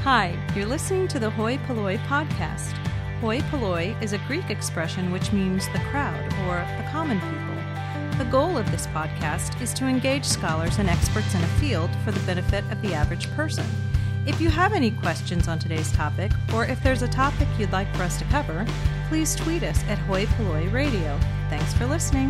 Hi, you're listening to the Hoi Polloi podcast. Hoi Polloi is a Greek expression which means the crowd or the common people. The goal of this podcast is to engage scholars and experts in a field for the benefit of the average person. If you have any questions on today's topic, or if there's a topic you'd like for us to cover, please tweet us at Hoi Polloi Radio. Thanks for listening.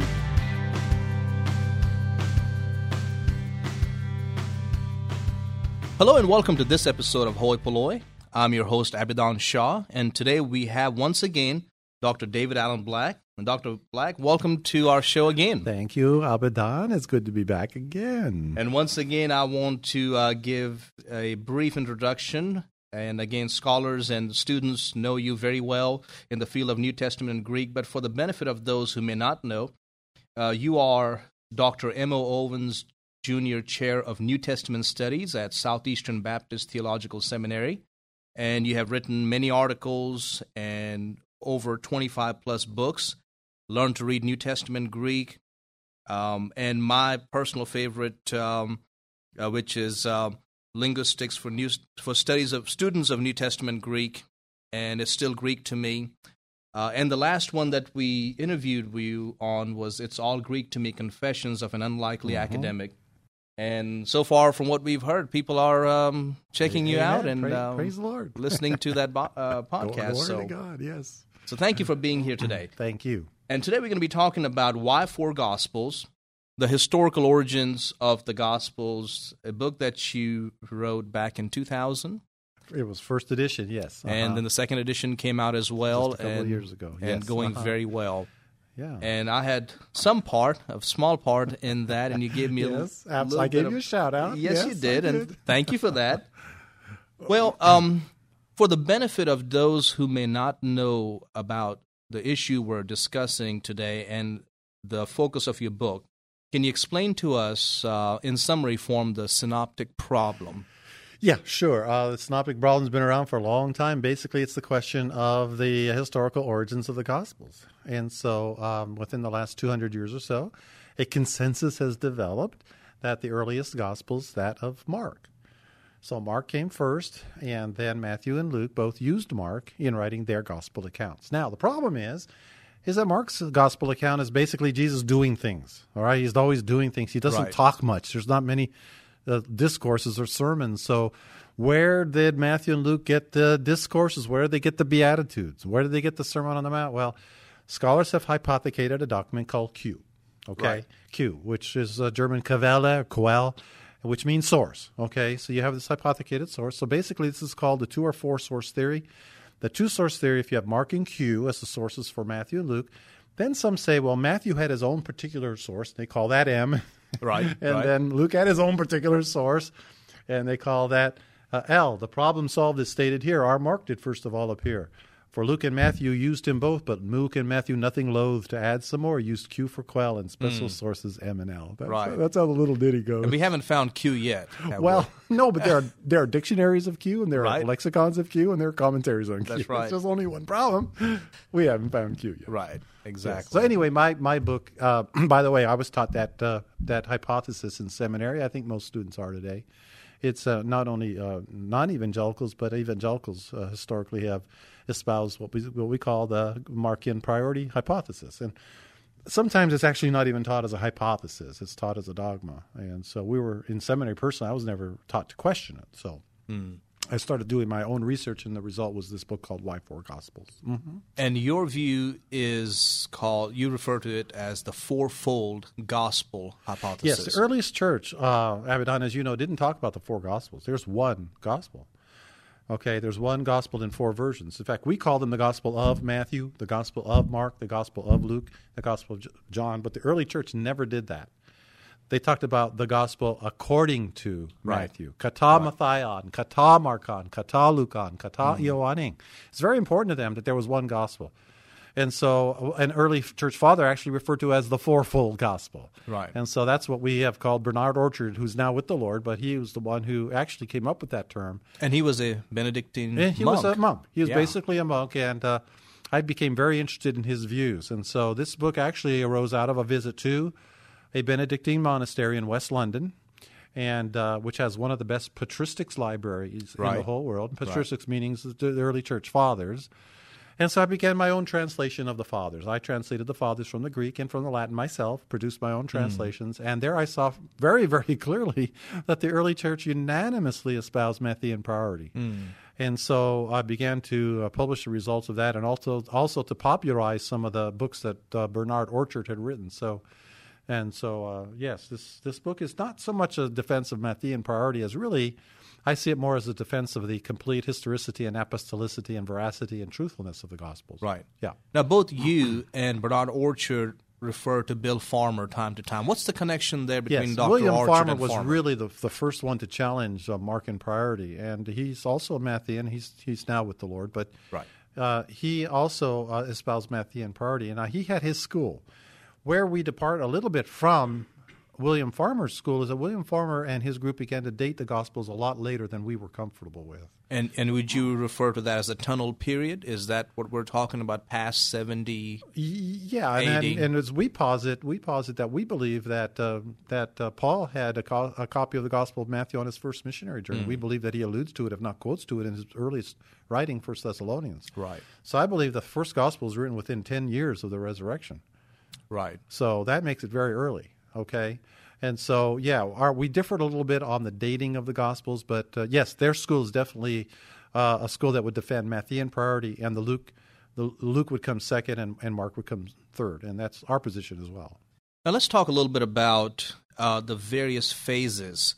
Hello and welcome to this episode of Hoi Polloi. I'm your host, Abidhan Shah, and today we have once again Dr. David Allen Black. And Dr. Black, welcome to our show again. Thank you, Abidhan. It's good to be back again. And once again, I want to give a brief introduction. And again, scholars and students know you very well in the field of New Testament and Greek, but for the benefit of those who may not know, you are Dr. M.O. Owens Junior Chair of New Testament Studies at Southeastern Baptist Theological Seminary, and you have written many articles and over 25-plus books, Learn to Read New Testament Greek, and my personal favorite, which is Linguistics for Studies of Students of New Testament Greek, and it's still Greek to me. And the last one that we interviewed you on was It's All Greek to Me, Confessions of an Unlikely Academic. And so far, from what we've heard, people are checking you out and praise the Lord, listening to that podcast. Glory to God, yes. So thank you for being here today. Thank you. And today we're going to be talking about Why Four Gospels, the historical origins of the Gospels, a book that you wrote back in 2000. It was first edition, yes. And then the second edition came out as well. Just a couple of years ago. And yes. going very well. Yeah. And I had a small part in that, and you gave me yes, a little I gave bit you a shout out. Yes, you did, and thank you for that. Well, for the benefit of those who may not know about the issue we're discussing today and the focus of your book, can you explain to us, in summary form, the synoptic problem? Yeah, sure. The synoptic problem's been around for a long time. Basically, it's the question of the historical origins of the Gospels. And so within the last 200 years or so, a consensus has developed that the earliest Gospel's that of Mark. So Mark came first, and then Matthew and Luke both used Mark in writing their Gospel accounts. Now, the problem is that Mark's Gospel account is basically Jesus doing things. All right, he's always doing things. He doesn't talk much. There's not many discourses or sermons. So where did Matthew and Luke get the discourses? Where did they get the Beatitudes? Where did they get the Sermon on the Mount? Well, scholars have hypothecated a document called Q. Okay, right. Q, which is German Quelle, which means source. Okay, so you have this hypothecated source. So basically, this is called the two or four source theory. The two source theory, if you have Mark and Q as the sources for Matthew and Luke, then some say, well, Matthew had his own particular source. They call that M. Right. And then Luke had his own particular source, and they call that L. The problem solved is stated here. Our Mark did first of all appear. For Luke and Matthew used him both, but Luke and Matthew, nothing loath to add some more, used Q for Quell and special sources M and L. That's how the little ditty goes. And we haven't found Q yet. Well, no, but there are dictionaries of Q, and there are lexicons of Q, and there are commentaries on Q. That's right. There's just only one problem. We haven't found Q yet. Right, exactly. Yes. So anyway, my book, by the way, I was taught that hypothesis in seminary. I think most students are today. It's not only non-evangelicals, but evangelicals historically have espoused what we call the Markian priority hypothesis. And sometimes it's actually not even taught as a hypothesis. It's taught as a dogma. And so we were in seminary personally, I was never taught to question it. So I started doing my own research, and the result was this book called Why Four Gospels. Mm-hmm. And your view is called, you refer to it as the fourfold gospel hypothesis. Yes, the earliest church, Abidhan, as you know, didn't talk about the four Gospels. There's one gospel. Okay, there's one gospel in four versions. In fact, we call them the Gospel of Matthew, the Gospel of Mark, the Gospel of Luke, the Gospel of John, but the early church never did that. They talked about the gospel according to Matthew. Kata Matthaion, kata Markan, kata Lukan, kata Ioanning. It's very important to them that there was one gospel. And so an early church father actually referred to as the fourfold gospel. Right. And so that's what we have called Bernard Orchard, who's now with the Lord, but he was the one who actually came up with that term. And he was a Benedictine monk. He was a monk. He was basically a monk, and I became very interested in his views. And so this book actually arose out of a visit to a Benedictine monastery in West London. and which has one of the best patristics libraries in the Right. whole world. Patristics meaning the early church fathers. And so I began my own translation of the fathers. I translated the fathers from the Greek and from the Latin myself, produced my own translations, and there I saw very, very clearly that the early church unanimously espoused Matthean priority. And so I began to publish the results of that, and also to popularize some of the books that Bernard Orchard had written. Yes, this book is not so much a defense of Matthean priority as really, I see it more as a defense of the complete historicity and apostolicity and veracity and truthfulness of the Gospels. Right. Yeah. Now, both you and Bernard Orchard refer to Bill Farmer time to time. What's the connection there between Yes, Dr. William Orchard Farmer and was Farmer? really the first one to challenge Markan priority, and he's also a Matthean. He's now with the Lord, but Right. he also espoused Matthean priority, and he had his school. Where we depart a little bit from William Farmer's school is that William Farmer and his group began to date the Gospels a lot later than we were comfortable with. And would you refer to that as a tunnel period? Is that what we're talking about, past 70? Yeah, 80? and as we posit that we believe that Paul had a copy of the Gospel of Matthew on his first missionary journey. We believe that he alludes to it, if not quotes to it, in his earliest writing, 1 Thessalonians. Right. So I believe the first Gospel was written within 10 years of the resurrection. Right. So that makes it very early, okay? And so, yeah, we differed a little bit on the dating of the Gospels, but yes, their school is definitely a school that would defend Matthean priority, and Luke would come second, and Mark would come third, and that's our position as well. Now let's talk a little bit about the various phases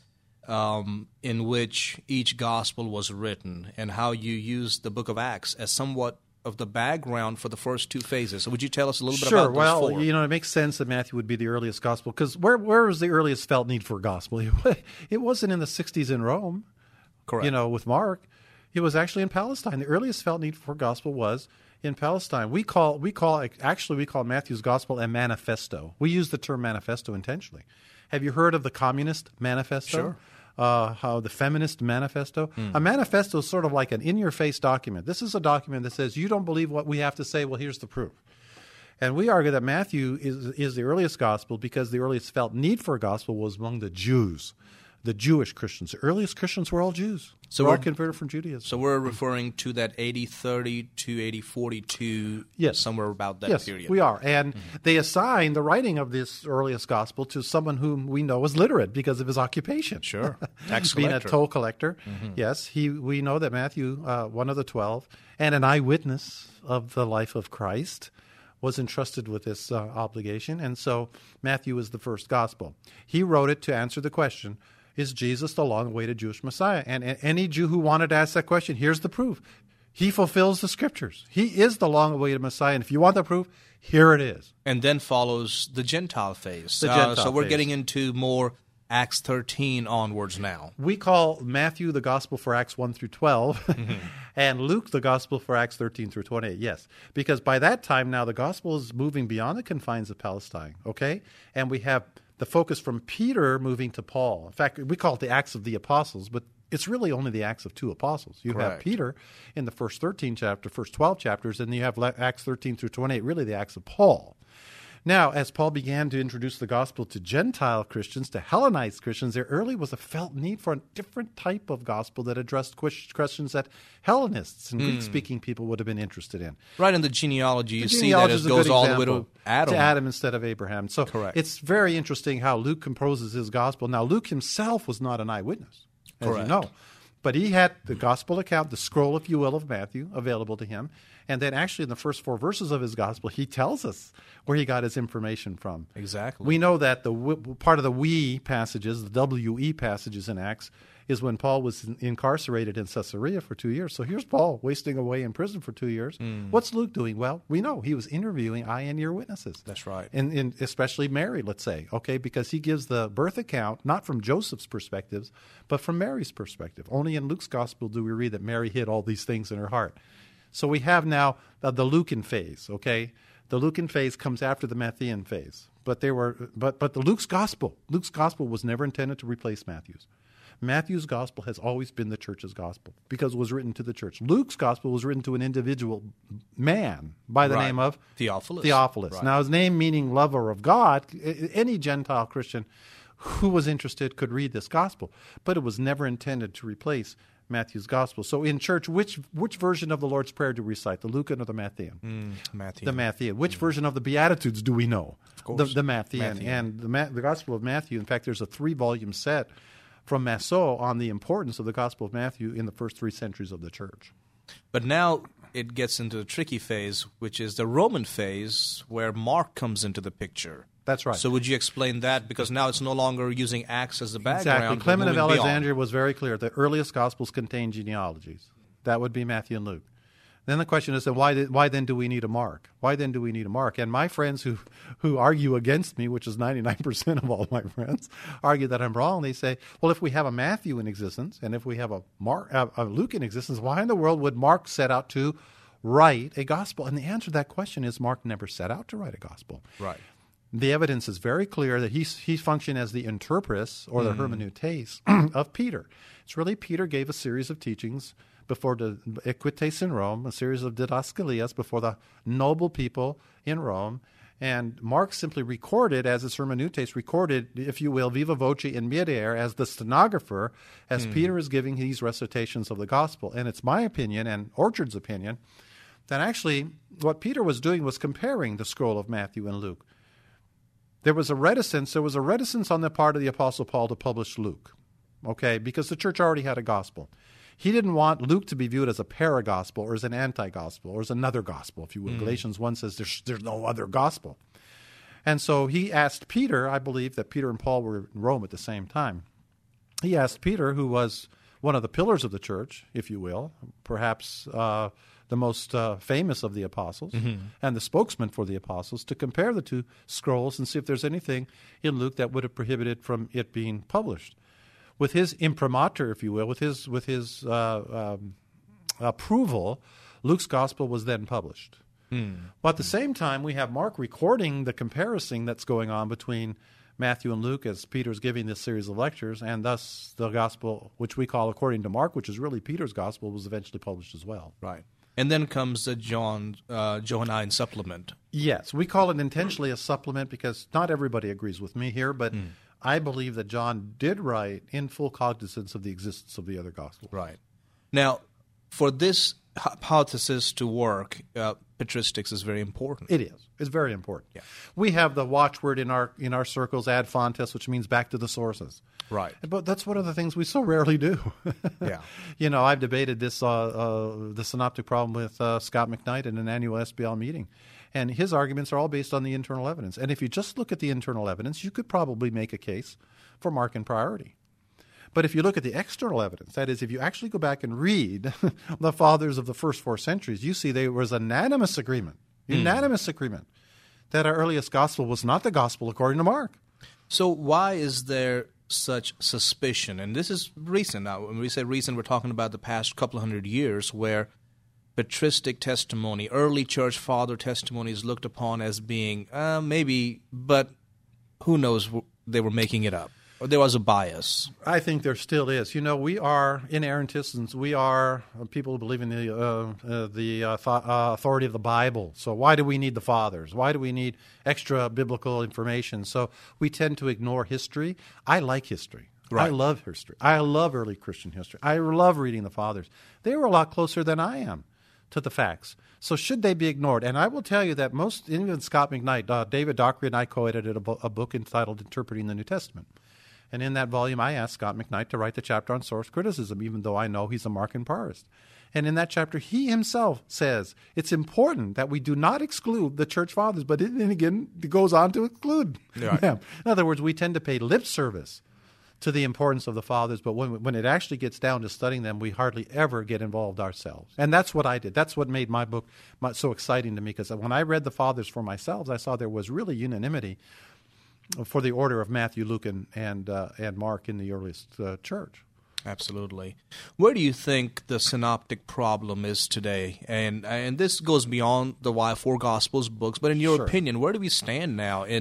in which each Gospel was written, and how you used the book of Acts as somewhat of the background for the first two phases. So would you tell us a little bit about those Well, four? it makes sense that Matthew would be the earliest gospel, because where was the earliest felt need for a gospel? It wasn't in the 60s in Rome, Correct. with Mark. It was actually in Palestine. The earliest felt need for gospel was in Palestine. We call Matthew's gospel a manifesto. We use the term manifesto intentionally. Have you heard of the Communist Manifesto? Sure. How the Feminist Manifesto? A manifesto is sort of like an in-your-face document. This is a document that says, you don't believe what we have to say, well, here's the proof. And we argue that Matthew is the earliest gospel because the earliest felt need for a gospel was among the Jews, the Jewish Christians. The earliest Christians were all Jews. So we're all converted from Judaism. So we're referring to that 80-30 to 80-42, Yes. somewhere about that Yes, period. we are. And they assign the writing of this earliest gospel to someone whom we know is literate because of his occupation. Sure. Tax Being collector. a toll collector. Yes, we know that Matthew, one of the 12, and an eyewitness of the life of Christ, was entrusted with this obligation. And so Matthew is the first gospel. He wrote it to answer the question, is Jesus the long-awaited Jewish Messiah? And any Jew who wanted to ask that question, here's the proof. He fulfills the Scriptures. He is the long-awaited Messiah. And if you want the proof, here it is. And then follows the Gentile phase. The Gentile so we're phase. getting into more Acts 13 onwards now. We call Matthew the gospel for Acts 1 through 12, and Luke the gospel for Acts 13 through 28. Yes, because by that time now the gospel is moving beyond the confines of Palestine, okay? And we have the focus from Peter moving to Paul. In fact, we call it the Acts of the Apostles, but it's really only the Acts of two apostles. You have Correct. Peter in the first 12 chapters, and you have Acts 13 through 28, really the Acts of Paul. Now, as Paul began to introduce the gospel to Gentile Christians, to Hellenized Christians, there early was a felt need for a different type of gospel that addressed questions that Hellenists and Greek-speaking people would have been interested in. Right in the genealogy, you The see that genealogy it is a goes good all the way example. to Adam. To Adam instead of Abraham. So Correct. It's very interesting how Luke composes his gospel. Now, Luke himself was not an eyewitness, as Correct. you know. But he had the gospel account, the scroll, if you will, of Matthew available to him. And then actually in the first 4 verses of his gospel, he tells us where he got his information from. Exactly. We know that part of the we passages, the W-E passages in Acts, is when Paul was incarcerated in Caesarea for 2 years. So here's Paul wasting away in prison for 2 years. What's Luke doing? Well, we know he was interviewing eye and ear witnesses. That's right. And especially Mary, let's say, okay, because he gives the birth account not from Joseph's perspectives, but from Mary's perspective. Only in Luke's gospel do we read that Mary hid all these things in her heart. So we have now the Lucan phase, okay? The Lucan phase comes after the Matthean phase. But the Luke's gospel was never intended to replace Matthew's. Matthew's gospel has always been the church's gospel because it was written to the church. Luke's gospel was written to an individual man by the Right. name of Theophilus. Theophilus. Right. Now, his name meaning lover of God, any Gentile Christian who was interested could read this gospel. But it was never intended to replace Matthew's gospel. So in church, which version of the Lord's Prayer do we recite, the Lucan or the Matthean? Matthew. The Matthean. Which version of the Beatitudes do we know? Of course. The Matthean. And the Gospel of Matthew, in fact, there's a 3-volume set from Massot on the importance of the Gospel of Matthew in the first 3 centuries of the church. But now it gets into the tricky phase, which is the Roman phase, where Mark comes into the picture. That's right. So would you explain that? Because now it's no longer using Acts as the background. Exactly. Clement of Alexandria was very clear. The earliest Gospels contain genealogies. That would be Matthew and Luke. Then the question is, why then do we need a Mark? Why then do we need a Mark? And my friends who argue against me, which is 99% of all my friends, argue that I'm wrong. They say, well, if we have a Matthew in existence and if we have a Luke in existence, why in the world would Mark set out to write a gospel? And the answer to that question is Mark never set out to write a gospel. Right. The evidence is very clear that he functioned as the interpretus or the hermeneutes of Peter. It's really Peter gave a series of teachings before the equites in Rome, a series of didascalias before the noble people in Rome. And Mark simply recorded, as his hermeneutes, recorded, if you will, viva voce in midair, as the stenographer, as Peter is giving these recitations of the gospel. And it's my opinion, and Orchard's opinion, that actually what Peter was doing was comparing the scroll of Matthew and Luke. There was a reticence on the part of the Apostle Paul to publish Luke, okay, because the church already had a gospel. He didn't want Luke to be viewed as a paragospel or as an anti-gospel or as another gospel, if you will. Galatians 1 says there's no other gospel. And so he asked Peter, I believe that Peter and Paul were in Rome at the same time. He asked Peter, who was one of the pillars of the church, if you will, perhaps the most famous of the apostles and the spokesman for the apostles, to compare the two scrolls and see if there's anything in Luke that would have prohibited from it being published. With his imprimatur, if you will, with his approval, Luke's gospel was then published. But at the same time, we have Mark recording the comparison that's going on between Matthew and Luke as Peter's giving this series of lectures, and thus the gospel, which we call according to Mark, which is really Peter's gospel, was eventually published as well. Right. And then comes the Johannine supplement. Yes, we call it intentionally a supplement because not everybody agrees with me here, but I believe that John did write in full cognizance of the existence of the other gospel. Right. Now, for this hypothesis to work, patristics is very important. It is. It's very important. Yeah. We have the watchword in our circles, ad fontes, which means back to the sources. Right. But that's one of the things we so rarely do. Yeah. You know, I've debated this the synoptic problem with Scott McKnight in an annual SBL meeting. And his arguments are all based on the internal evidence. And if you just look at the internal evidence, you could probably make a case for Mark in priority. But if you look at the external evidence, that is, if you actually go back and read the fathers of the first 4 centuries, you see there was unanimous agreement that our earliest gospel was not the gospel according to Mark. So why is there such suspicion? And this is recent. Now, when we say recent, we're talking about the past couple of hundred years where patristic testimony, early church father testimony is looked upon as being maybe, but who knows, they were making it up. Or there was a bias. I think there still is. You know, we are inerrantists. We are people who believe in the authority of the Bible. So why do we need the fathers? Why do we need extra biblical information? So we tend to ignore history. I like history. Right. I love history. I love early Christian history. I love reading the fathers. They were a lot closer than I am to the facts. So should they be ignored? And I will tell you that even Scott McKnight, David Dockery and I co-edited a book entitled Interpreting the New Testament. And in that volume, I asked Scott McKnight to write the chapter on source criticism, even though I know he's a Markan parist. And in that chapter, he himself says it's important that we do not exclude the church fathers, but then again, it goes on to exclude them. In other words, we tend to pay lip service to the importance of the fathers, but when it actually gets down to studying them, we hardly ever get involved ourselves. And that's what I did. That's what made my book so exciting to me, because when I read the fathers for myself, I saw there was really unanimity for the order of Matthew, Luke, and Mark in the earliest church. Absolutely. Where do you think the synoptic problem is today? And this goes beyond the 4 Gospels books, but in your opinion, where do we stand now in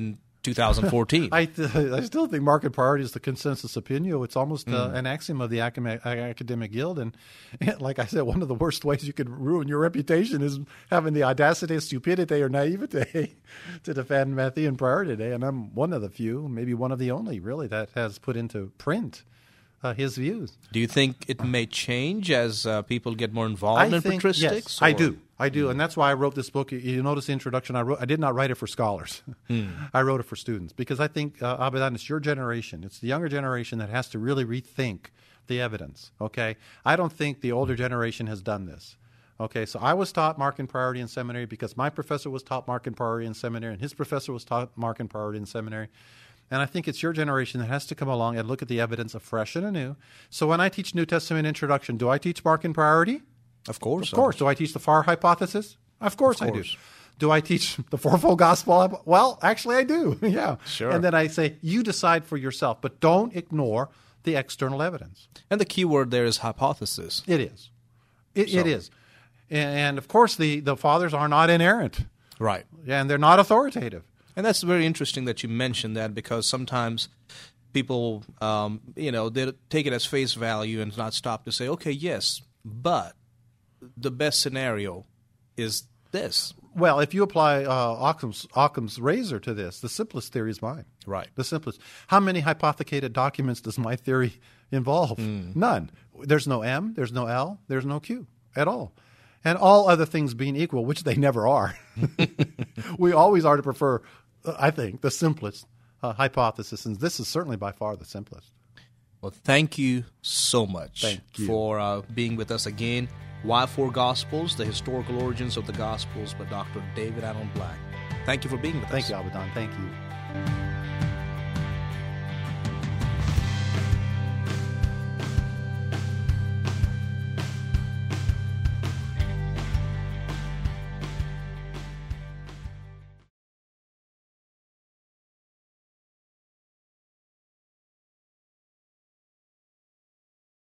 2014. I still think market priority is the consensus opinion. It's almost an axiom of the academic guild. And like I said, one of the worst ways you could ruin your reputation is having the audacity, stupidity, or naivete to defend Matthean priority today. And I'm one of the few, maybe one of the only, really, that has put into print his views. Do you think it may change as people get more involved in patristics? Yes, I do. And that's why I wrote this book. You notice the introduction I did not write it for scholars. I wrote it for students because I think, Abadan, it's your generation. It's the younger generation that has to really rethink the evidence, okay? I don't think the older generation has done this. Okay, so I was taught marking priority in seminary because my professor was taught marking priority in seminary and his professor was taught marking priority in seminary. And I think it's your generation that has to come along and look at the evidence afresh and anew. So when I teach New Testament introduction, do I teach marking priority? Of course. Of course. Do I teach the FAR hypothesis? Of course I do. Do I teach the fourfold gospel? Well, actually I do. Yeah. Sure. And then I say, you decide for yourself, but don't ignore the external evidence. And the key word there is hypothesis. It is. It is. And of course, the fathers are not inerrant. Right. And they're not authoritative. And that's very interesting that you mentioned that because sometimes people, they take it as face value and not stop to say, okay, yes, but the best scenario is this. Well, if you apply Occam's razor to this, the simplest theory is mine. Right. The simplest. How many hypothecated documents does my theory involve? None. There's no M, there's no L, there's no Q at all. And all other things being equal, which they never are, we always are to prefer, I think, the simplest hypothesis. And this is certainly by far the simplest. Well, thank you so much for being with us again. Why Four Gospels? The Historical Origins of the Gospels by Dr. David Allen Black. Thank you for being with us. Thank you, Abadan. Thank you.